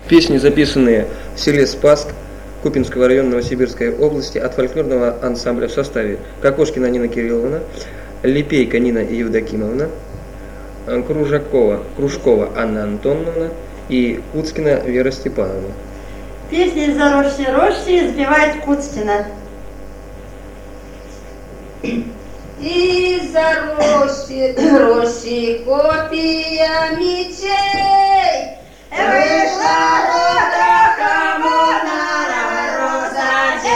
Песни, записанные в селе Спасск Купинского района Новосибирской области от фольклорного ансамбля в составе Кокошкина Нина Кирилловна, Липейка Нина Евдокимовна, Кружкова Анна Антоновна и Куцкина Вера Степановна. Песни «Заросшие рощи» запевает Куцкина. И заросшие рощи копия мечей вышла рота коммунара розадей.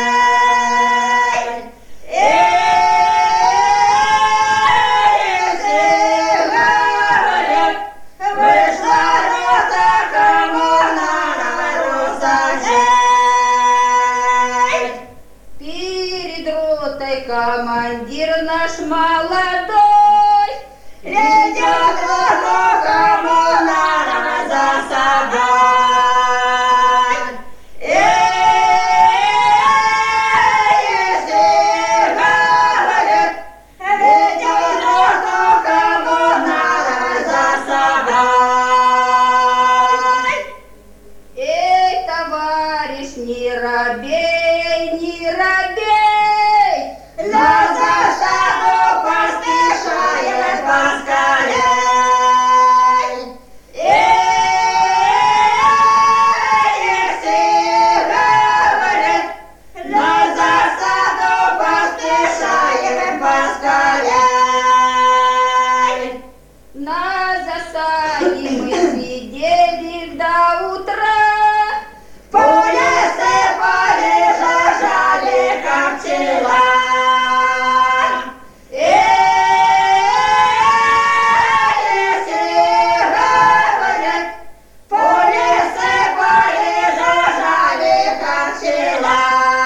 Вышла рота коммунара розадей. Перед ротой командир наш молодой ведет роту коммунара за собой. Если говорят, ведет роту коммунара за собой. Эй, товарищ, не робей, не робей, на засаду поспешает поскорей. Если говорят, на засаду поспешает поскорей. На засаде мы сидели до утра, поле сыпали, жужжали, как пчела. Если говорят, поле сыпали, жужжали, как пчела.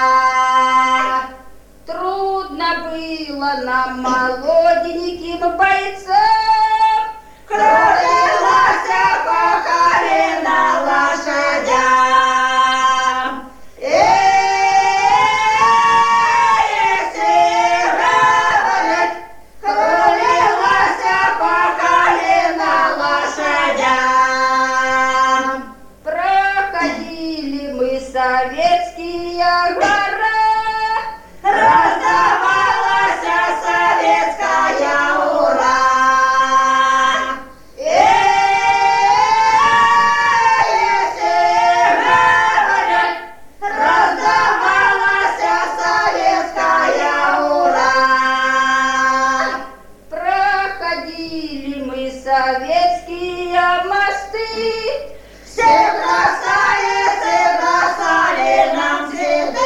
Трудно было нам, молоденьким бойцам, кружилась по колено лошадям. Если говорят, кружилась по колено лошадям. Проходили мы советские гора, раздавалась советская ура. Если говорят, раздавалась советская ура. Проходили мы советские мосты, все бросали нам цветы.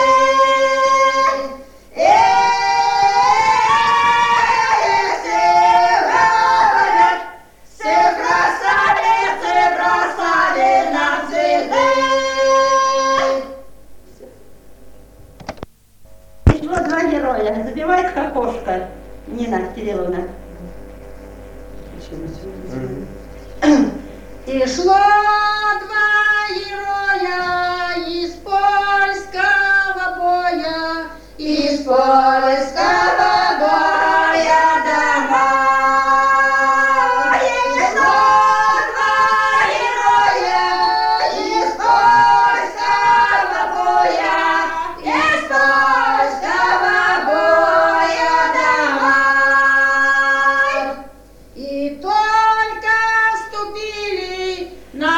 Если говорят, все бросали нам цветы. Пришло два героя. Запевает Кокошка Нина Кирилловна. И шло два героя из польского боя, из польского боя домой. И шло два героя из польского боя, из польского боя домой. И только вступили на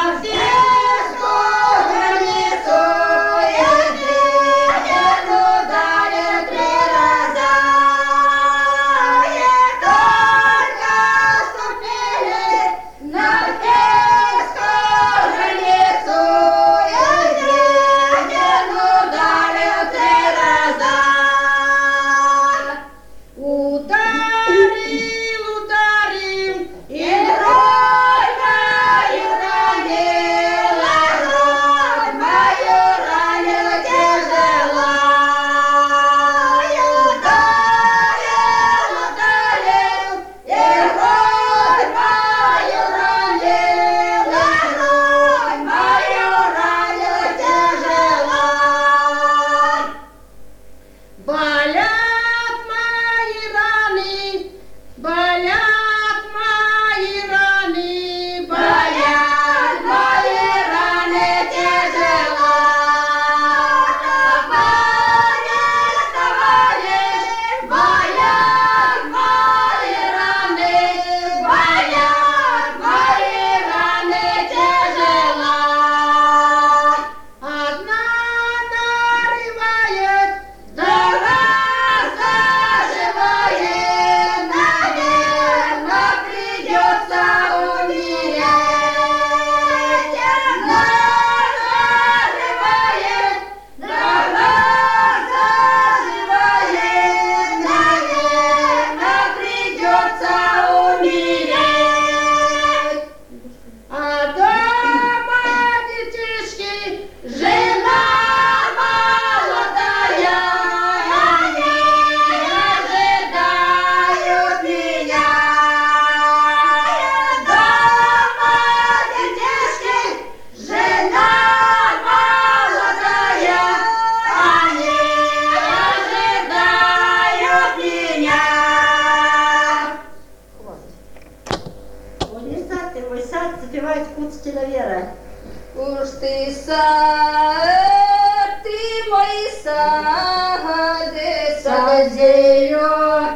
Уж ты мои сады садею.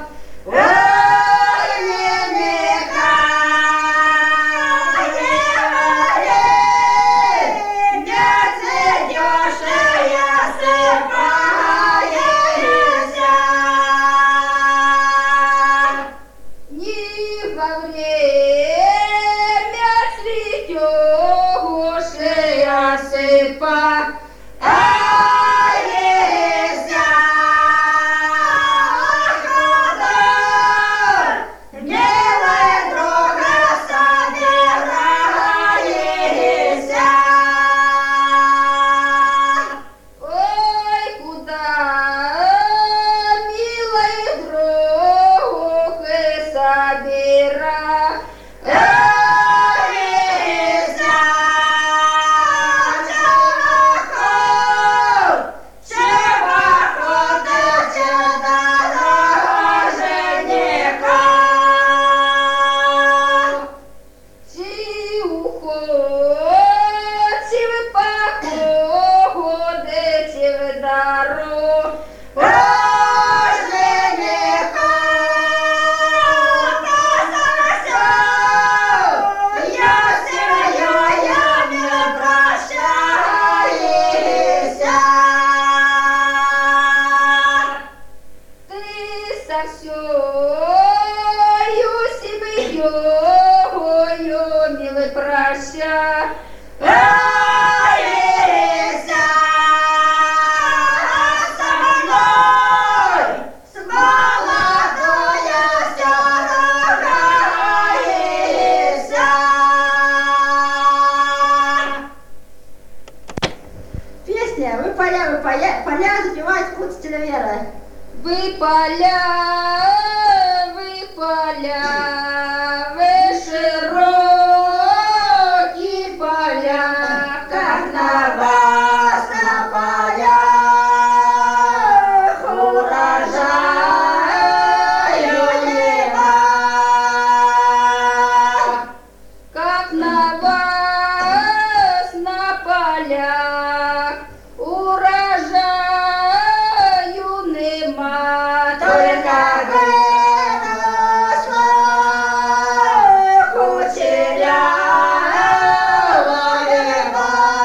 Поля запевает Куцтина Вера. Вы поля, вы широкие поля, как на вас на полях урожаю нема. Как на вас на полях урожаю нема. Только выросла кучерявая,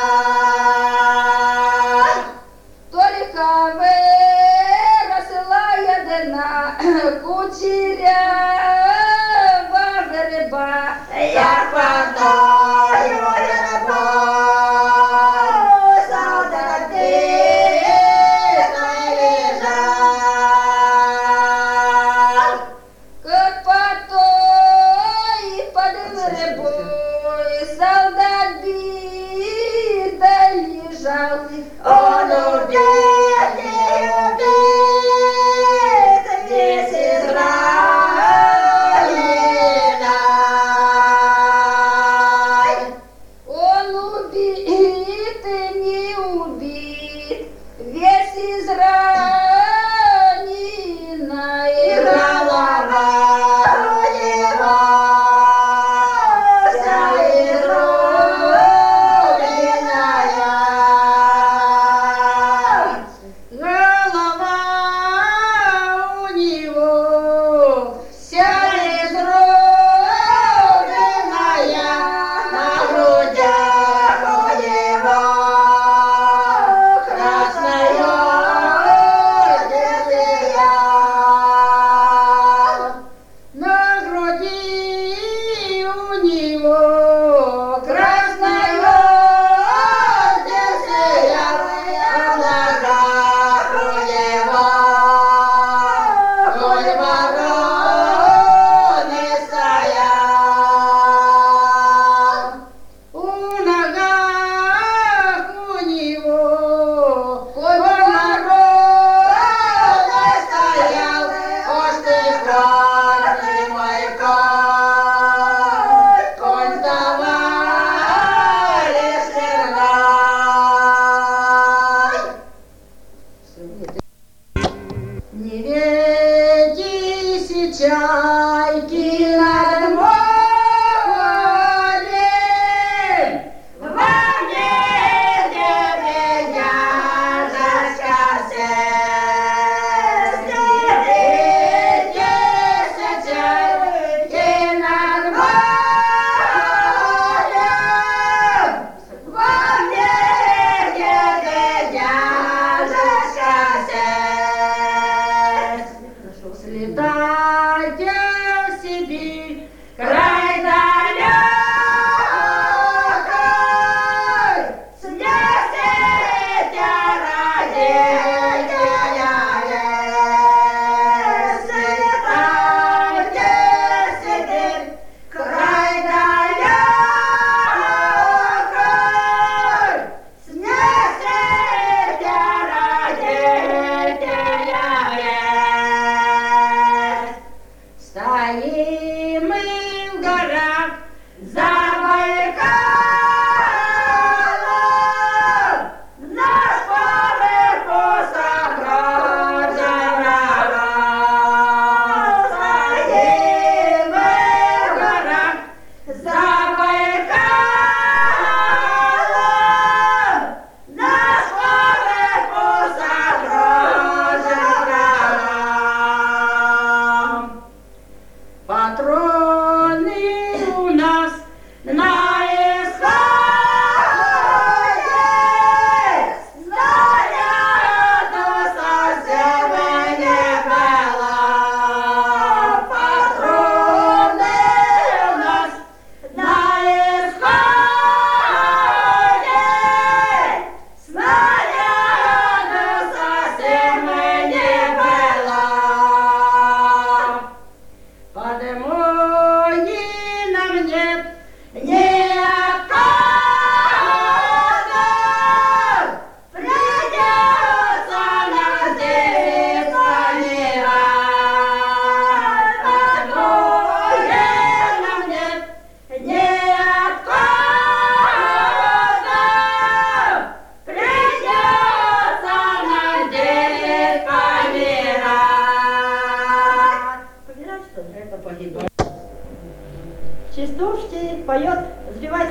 только выросла одна кучерявая верба, як подою вербою солдати лежал. Как под той под вербой солдат бита лежал. Он убит, весь Израиля. Он убит, не убит, весь Израилина и голова его вся изрубленная.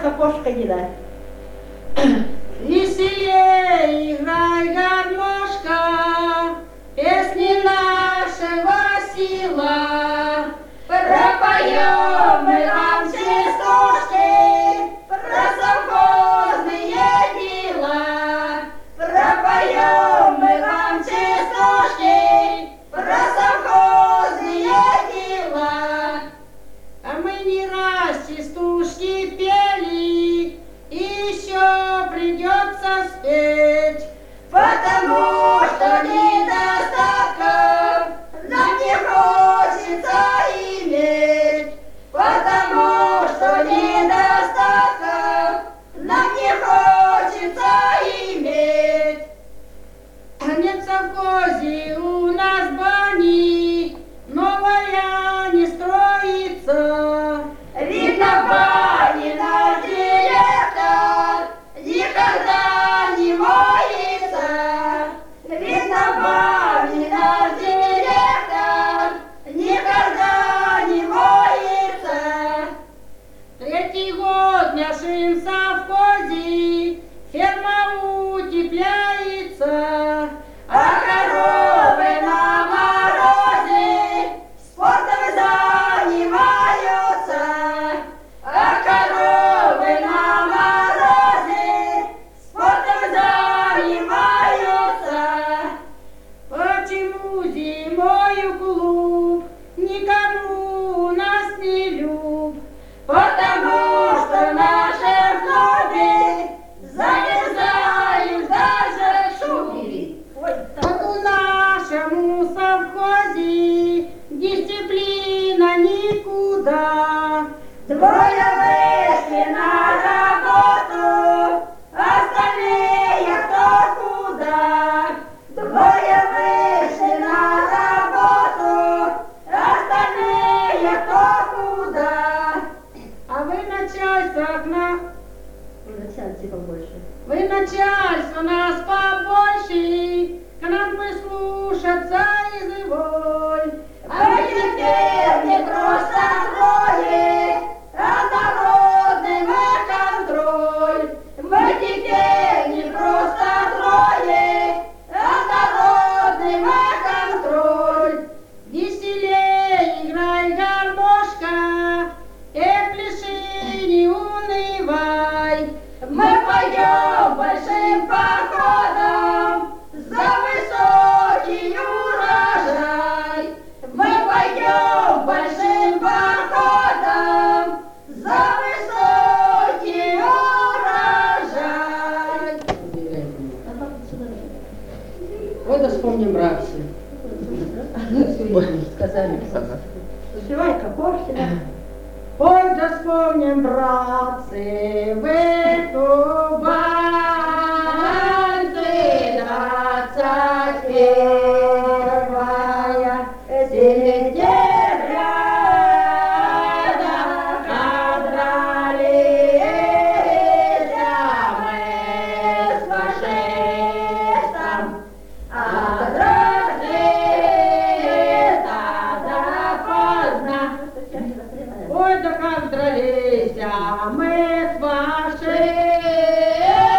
кокошка Нина. Веселей играй, гармошка, песни нашего сила. Пропоем мы вам частушки про совхозные дела. Пропоем мы вам частушки про совхозные дела. А мы не раз частушки пели, и еще придется спеть, потому что недостатков нам не хочется иметь, потому что недостатков нам не хочется иметь. Нет в совхозе у нас бани, новая не строится. Видно, бани наш директор никогда не моется. Видно, бани наш директор никогда не моется. Третий год в нашем совхозе ферма утепляется, а коровы на морозе спортом занимаются. А коровы на морозе спортом занимаются. Почему зимою клуб никому у нас не люб? Потому что в нашем клубе замерзают даже шубы. Вот у нашему совхозе дисциплина никуда. Двое вышли на работу, остальные кто куда. Двое вышли на работу, остальные кто куда. А вы начальство Вы начальство нас побольше, к нам прислушаться изволь. А мы теперь не просто трое, а народный мы контроль. Мы теперь не просто трое, а народный мы контроль. Веселей играй, гармошка, пляши, не унывай. Мы пойдем большим походом за высокий урожай. Мы пойдем большим походом за высокий урожай. Вот да вспомним братцы. Сказали. Успевай Кокошкина. Ой, да вспомним, братцы, в эту бань 21 сентября надрались мы с фашистом, от рассвета до поздна. Ой, да как дрались мы с фашистом.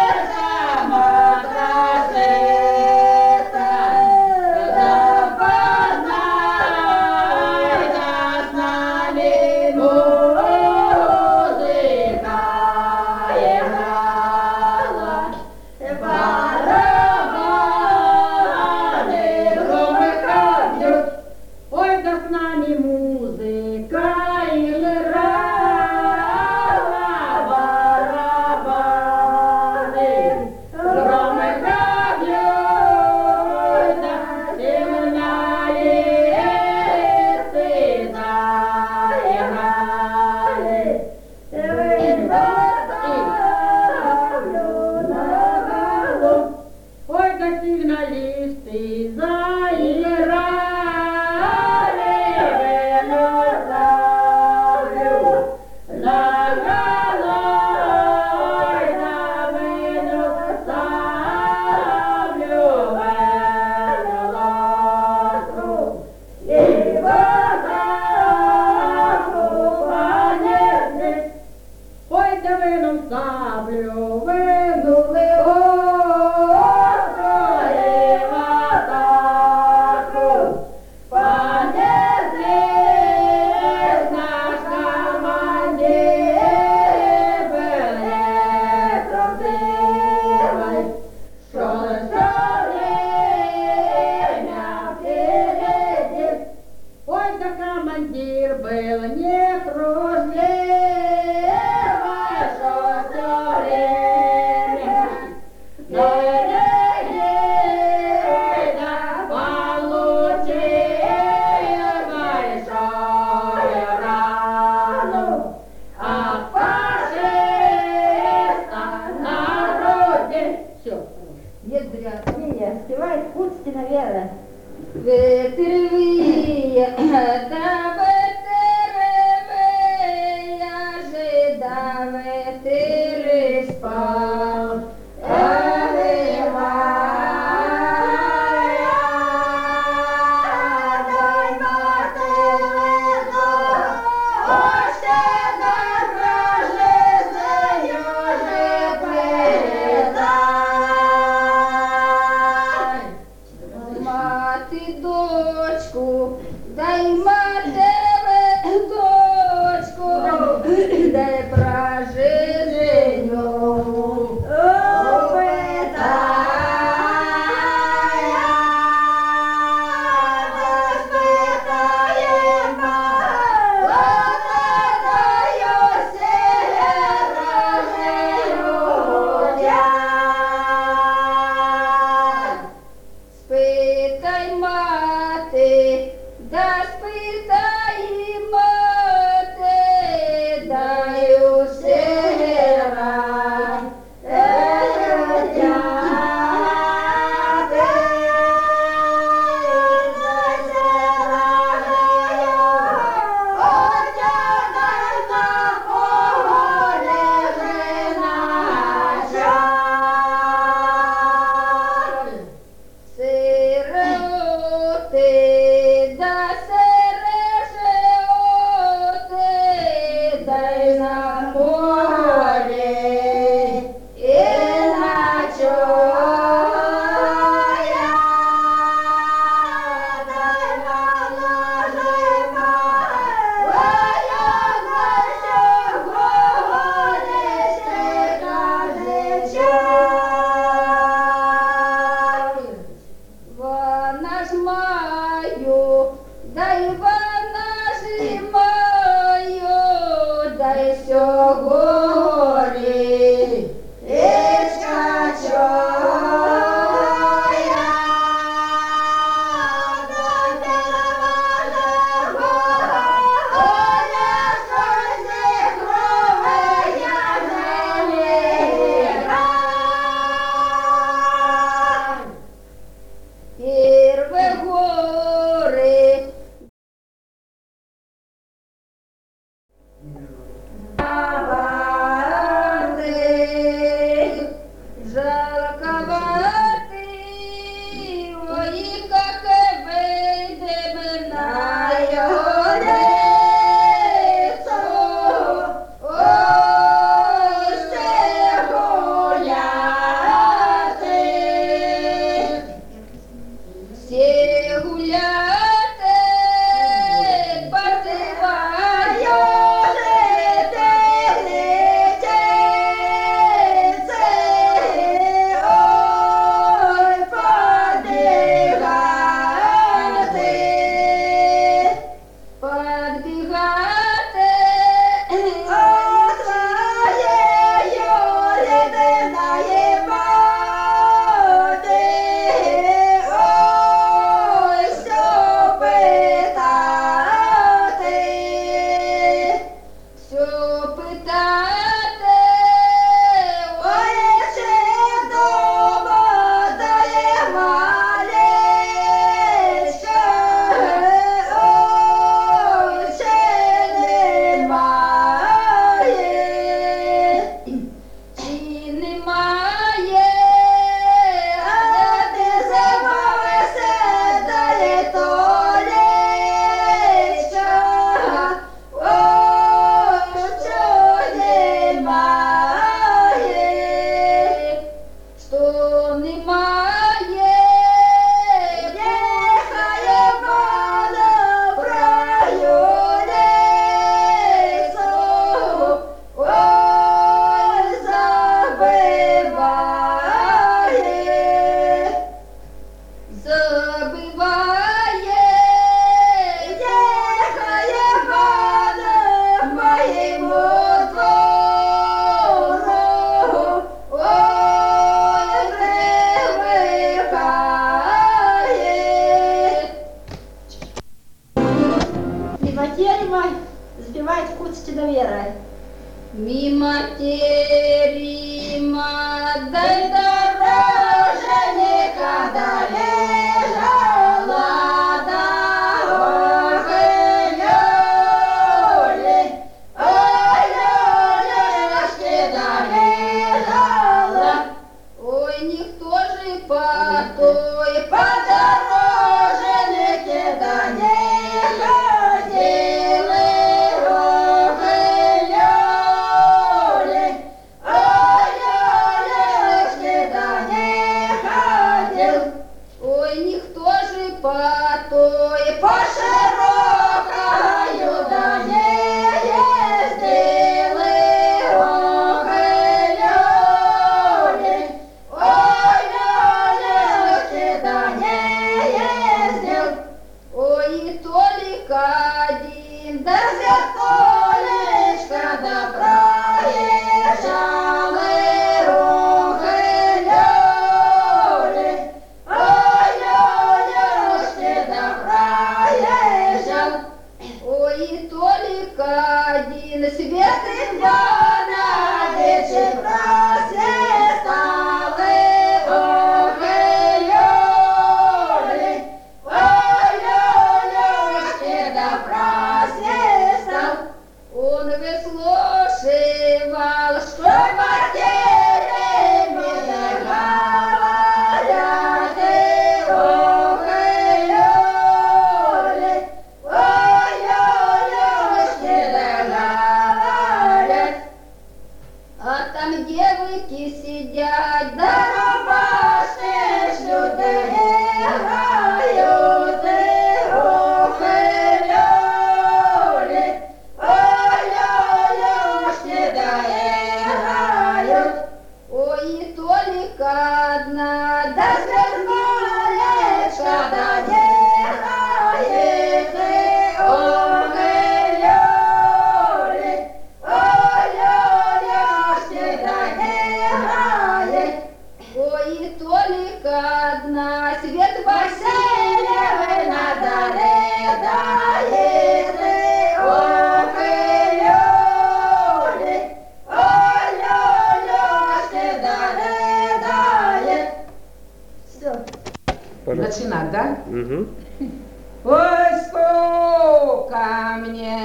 Нет дрянь. Не, спевает Куцкина Вера. Ветревые, да ветревые, ожида ветры спал. Дай матери дочку, дай прожиженю. Спитай мати, да спитай мати, дай усе Сироти, да сережоти, дай на морі і на чоя, дай на ножима, воя на сьогодні ще кажеча. Вона ж маю, дай вона ж маю, дай сьогодні ішкачоя, дай переважного, оля щось зігровая земля. Первые горы, жалковаты, ой, как выйдем на его лицо, ой, все гуляты. Все гуляти, посиваю летениці, ой, подбігати, подбігати, о твоєю єдиної мати, ой, що питати, що питати, ой, чи дома дає малечка, ой, чи немає, чи немає, а де ти забавишся, дає толечка, ой, що немає, що немає, нехай пана праю лесу, ой, забиває, забиває, нехай пана в моєму двору, ой, по той подорожнике, да не ходили охелёли. Ой-ой-ой, да не ходил. Ой, никто же по той по широкою, да не ездил охелёли. Ой-ой-ой, да не ездил. Ой, и только один, да зеркалечко, да проезжал охелёли. Ой-ой-ой, да проезжал. Ой, и только один Святый Иванович просвистал охелёли. Ой-ой-ой, да просвистал. Он выслушивал, что потерями говорят охелёли. Ой-ой-ой, да говорят. А там девки сидят, да рубашки шьют, играют охелёли. Ой-ой-ой, да играют. Ой, и только одна, да зеркалечко, да играет охелёли. Ой-ой-ой, да играет. Ой, и только одна Свет Васильевна, да рыдает охелёли. Ой-ой-ой, да рыдает. Всё. Пожалуйста. Начинать, да? Угу. Ой, сколько мне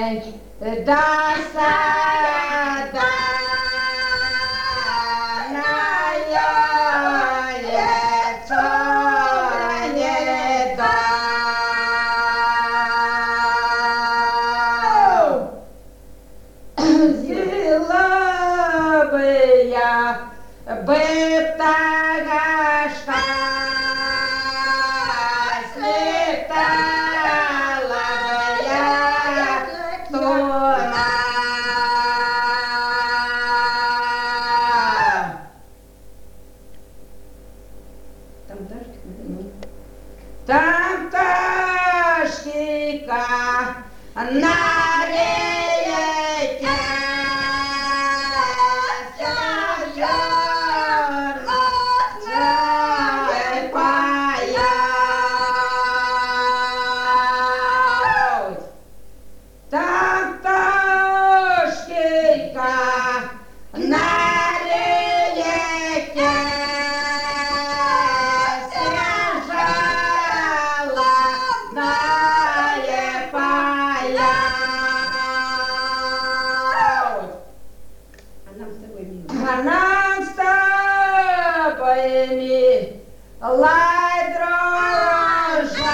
досада на яйцо не дал. Взяла бы я бы тага слетала бы я туда. Там дождик, там ташкика на реке. Там тошкика на реке сажала на пая. А нам с тобой лай дрожжа.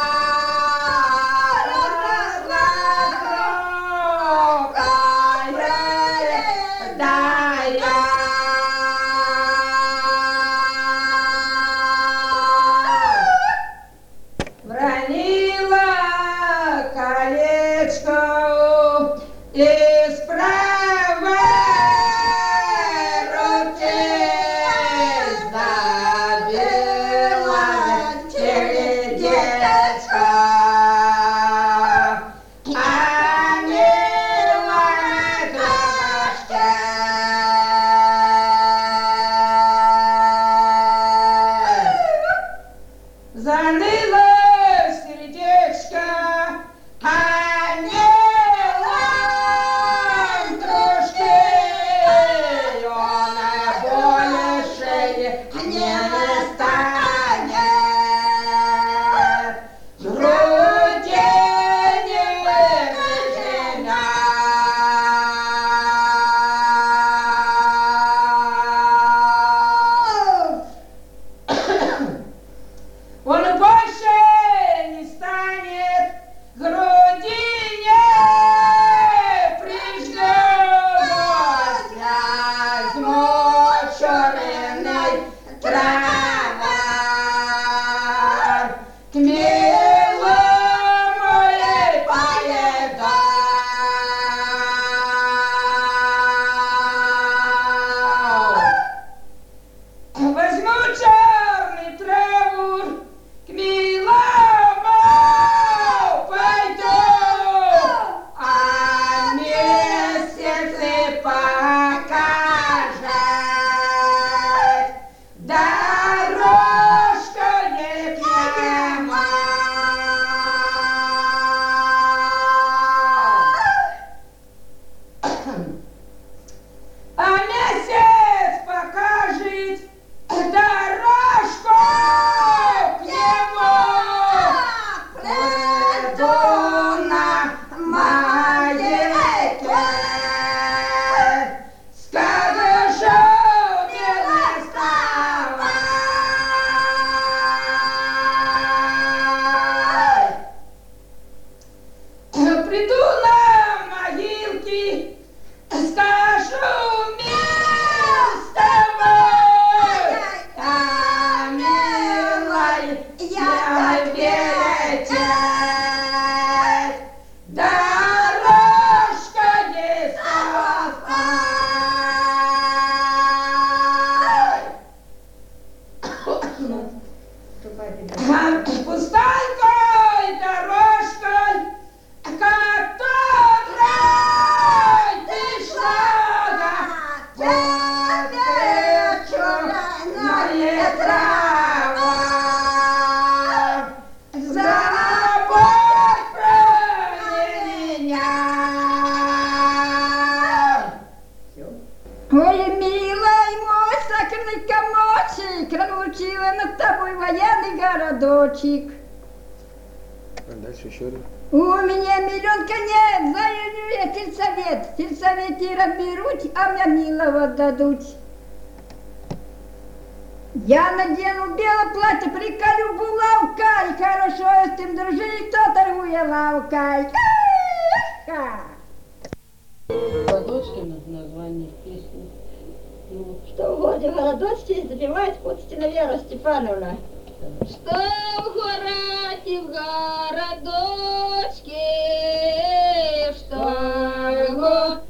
Вранила колечко из правой руки, сдавила сердечко. А милая крошка заныла сердечко, а милой крошки он больше не станет. В груди не выжжена. Пустайкой дорожкой, которой ты шла, под вечерная трава. Забудь про меня. Ой, милый мой сакрный комочек, разлучила над тобой военный городочек. А дальше еще один. У меня миллион конец, зайду я сельсовет. В сельсовете разберут, а мне милого дадут. Я надену белое платье, приколю булавкой, хорошо я с тем дружу, кто торгует лавкой. Городочкина название песни. Ну, Что в городе Городочке запевает Путстина Вера Степановна. Что в городе, в городочке, что в городе,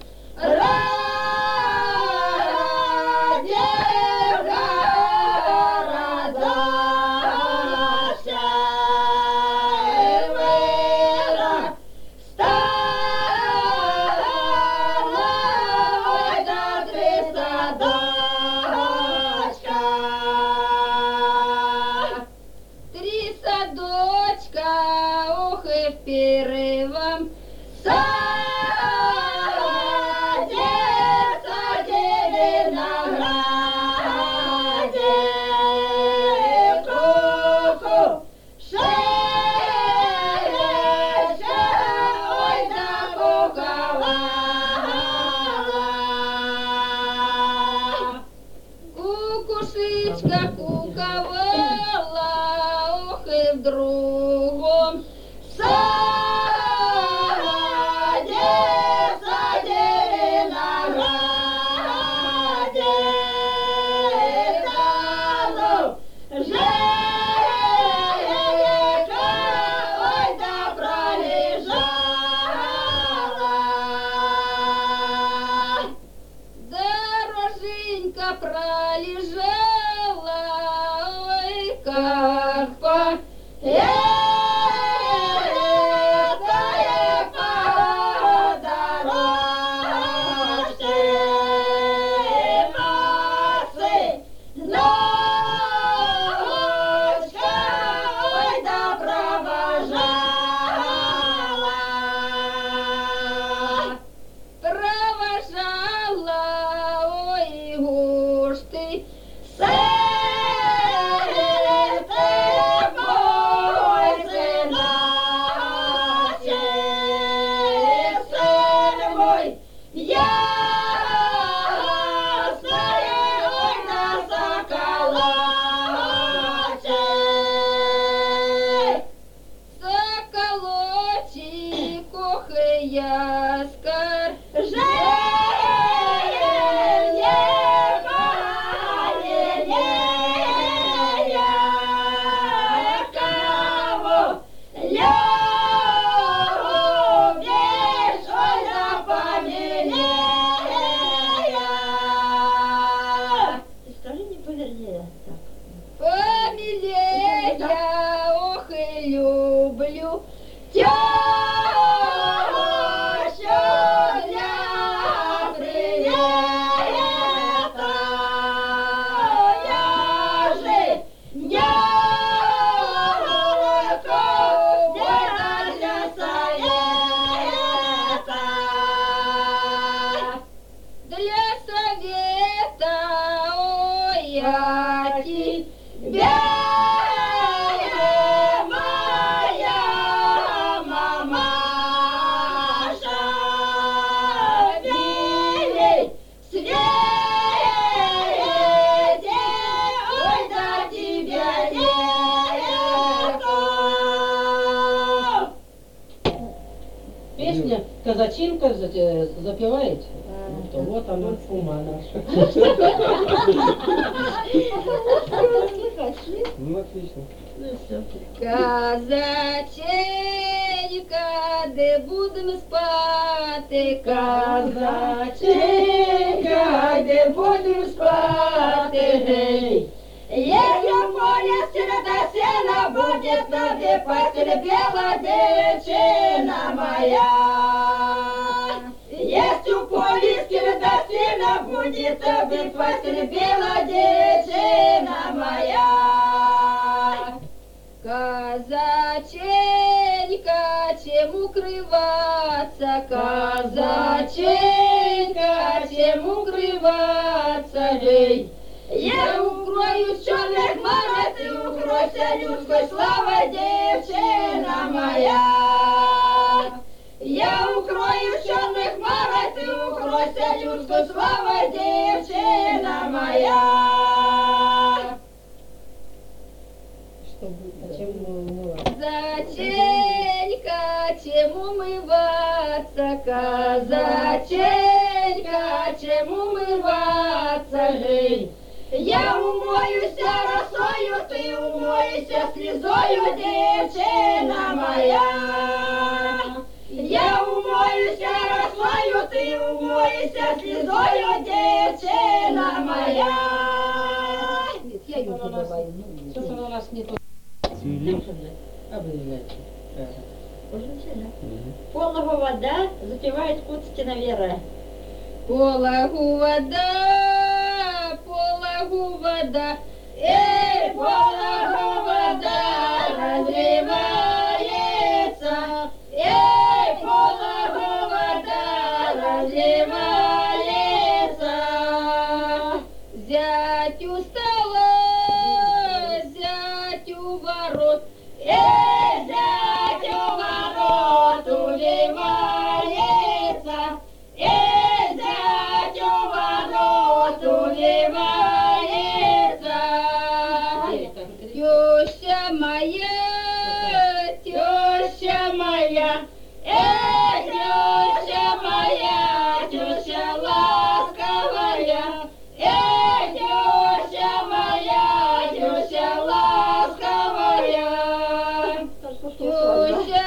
первом саде, саде винограде, куку, шея, ой, закуковала. Кукушечка куковала, ох, и в другом саде, саде винограде, там жека, ой, да пролежала. Дороженька пролежала, ой, как по яскар Скажи, не повернее. Фамилия, ох и люблю тещу для привета. Я же нянька, где-то для совета. Для совета, ой, я тебя, моя мамаша, белей свете, ой, да тебя нету. Песня «Казачинка» запеваете? Ну, то вот она, кума наша. Ну, отлично. Казаченька, де будем спати, Казаченька, де будем спати, гей. Як я поле среда сена будет тебе постель бела девчина моя. Есть у поле среда сена будет тебе постель бела девчина моя. Казаченька, чем укрываться, казаченька, чем укрываться, эй. Я укрою черных хмар, ты укройся людской славой, девчина моя. Я укрою черных хмар, ты укройся людской славой, девчина моя. Что будет? Зачем умываться? Казаченька, чем умываться, казаченька, чем умываться, эй. Я умоюся росою, ты умоюся слезою, девчина моя. Я умоюся росою, ты умоюся слезою, девчина моя. Нет, я ее добавлю. Что-то у нас не то. А вы знаете. Полного вода запивает Куцкина Вера. Полагу вода, полагу вода, эй, полагу вода разливается, эй, полагу вода разливается. Зятю стало, зятю ворот, эй, зятю ворот уливается, эй, зятю ворот уливается. Теща моя, эй, теща моя, теща ласковая, эй, теща моя, теща ласковая. Теща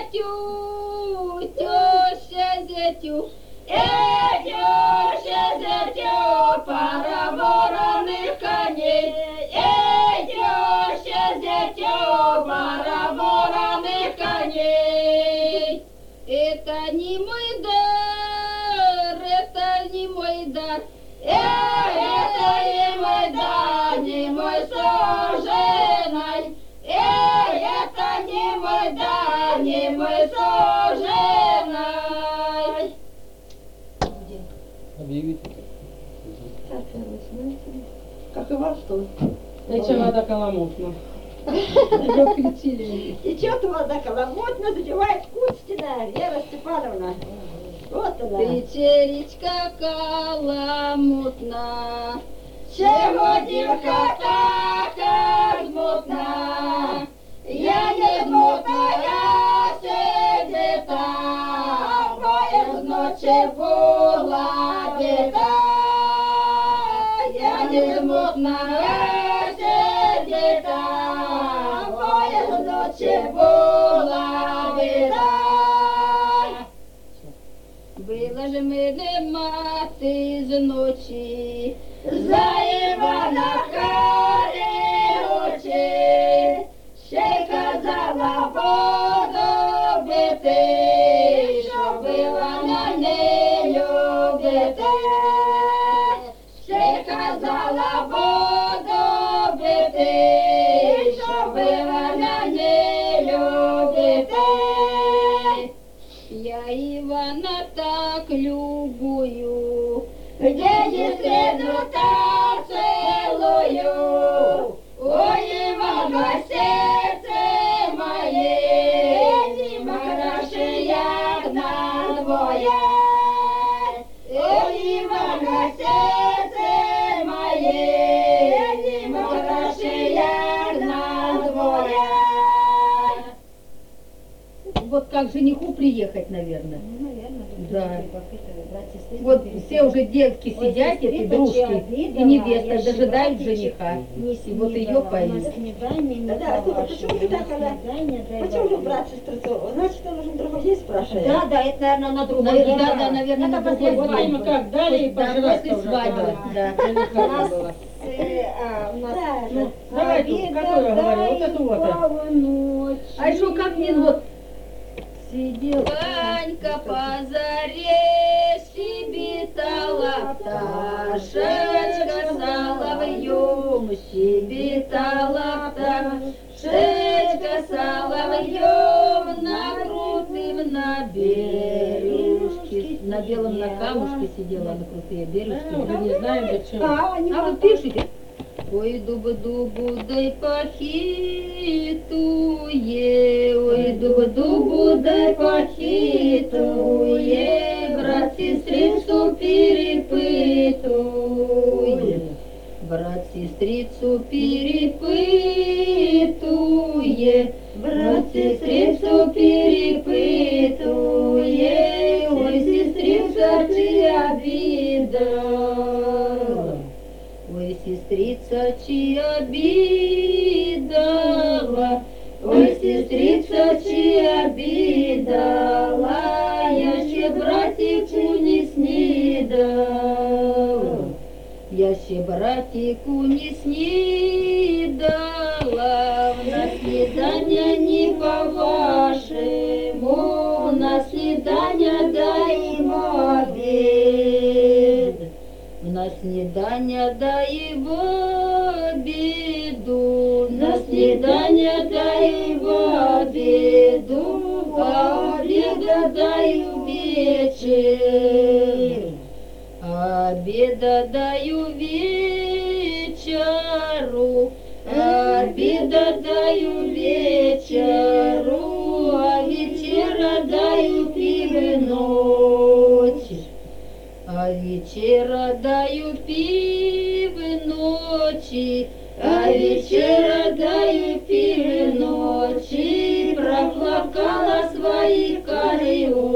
зятю, эй, теща зятю, пара вороных коней, эй, теща зятю, пара вороных коней. Это не мой дар, это не мой дар, это не мой дар, не мой суженый, это не мой дар, не мой суженый. Объявите. Как и вас тут. Эти вода каламутна. Течет вода коломотно, запивает Куцкина Вера Степановна. Вот она. Вечеречка каламутна, Чего девка такая смутна? Я не смутная, сидита, моя в ночи была беда. Я не смутная, сидита, моя в ночи была беда. Было же мене мати з ночі, За Івана очі, ще й казала воду бити, що Івана не любити. Ще й казала воду бити, що Івана не любити. я Івана так любую, Где среду та целую, ой, Ивана, сердце мое, не хороши, як надвоє. Ой, Ивана, сердце мое, не хороши, як надвоє. Вот как жениху приехать, наверное. Ну, наверное, Да. Вот все уже девки сидят, эти дружки, и невеста дожидают жениха. И вот ее поют. Да, почему же так она? Почему же брат сестрицу? Значит, он уже другой спрашивает. Да, это, наверное, на другой день. Да, наверное, на другой Вот день. видимо, как дали и Да, пожрать после свадьбы, да. У нас Ну, давай тут, какой я говорю, вот эту вот. А еще как мне вот сидел. Ванька по заре щебетала, пташечка соловьем щебетала, пташечка соловьем на крутым на бережке. На белом на камушке сидела, на крутые бережки. Мы не знаем зачем. А вы пишите. Ой, дубу-дубу, дай похитуе, ой, дубу-дубу, дай похитуе, брат сестрицу перепытуе, брат сестрицу перепытуе, брат сестрицу перепытуе, ой, сестрица, чья беда. Ой, сестрица, чья обидала, ой, сестрица, чья обидала, я ще братику не снидала, я ще братику не снидала, на снидание не по-вашему, на снидание даем обед. На снидание дай в обеду, на снидание дай в обеду, а обеда даю вечер, обеда даю вечеру, обеда даю вечеру, а вечера даю пивночь. А вечера даю пивы ночи, а вечера даю пивы ночи, проплакала свои кари